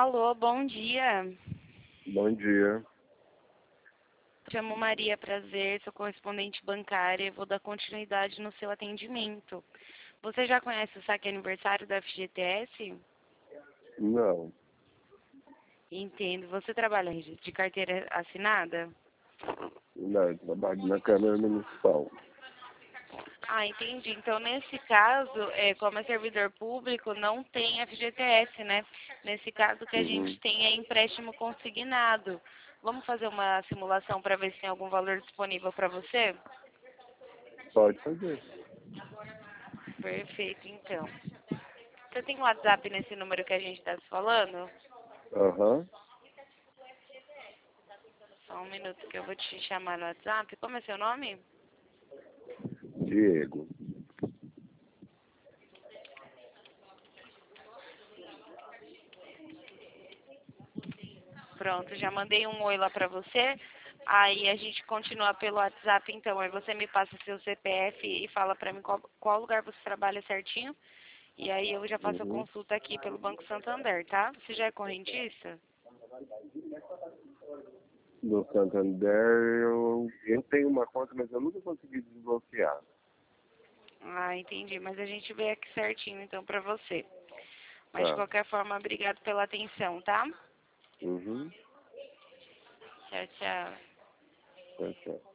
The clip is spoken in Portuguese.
Alô, bom dia. Bom dia. Chamo Maria Prazer, sou correspondente bancária e vou dar continuidade no seu atendimento. Você já conhece o saque aniversário da FGTS? Não, Entendo. Você trabalha de carteira assinada? não, eu trabalho na Câmara Municipal. Ah, entendi. Então, nesse caso, como é servidor público, não tem FGTS, né? Nesse caso, o que a Uhum. gente tem é empréstimo consignado. Vamos fazer uma simulação para ver se tem algum valor disponível para você? Pode fazer. Perfeito, então. Você tem um WhatsApp nesse número que a gente está se falando? Aham. Só um minuto que eu vou te chamar no WhatsApp. Como é seu nome? Diego. Pronto, já mandei um oi lá pra você. Aí a gente continua pelo WhatsApp, então. Aí você me passa seu CPF e fala pra mim qual lugar você trabalha certinho. E aí eu já faço a Uhum. consulta aqui pelo Banco Santander, tá? Você já é correntista? No Santander eu tenho uma conta, mas eu nunca consegui desbloquear. Ah, entendi. Mas a gente vê aqui certinho, então, pra você. Mas de Tá. qualquer forma, obrigado pela atenção, tá? Uhum. Tchau, tchau. Tá, tchau.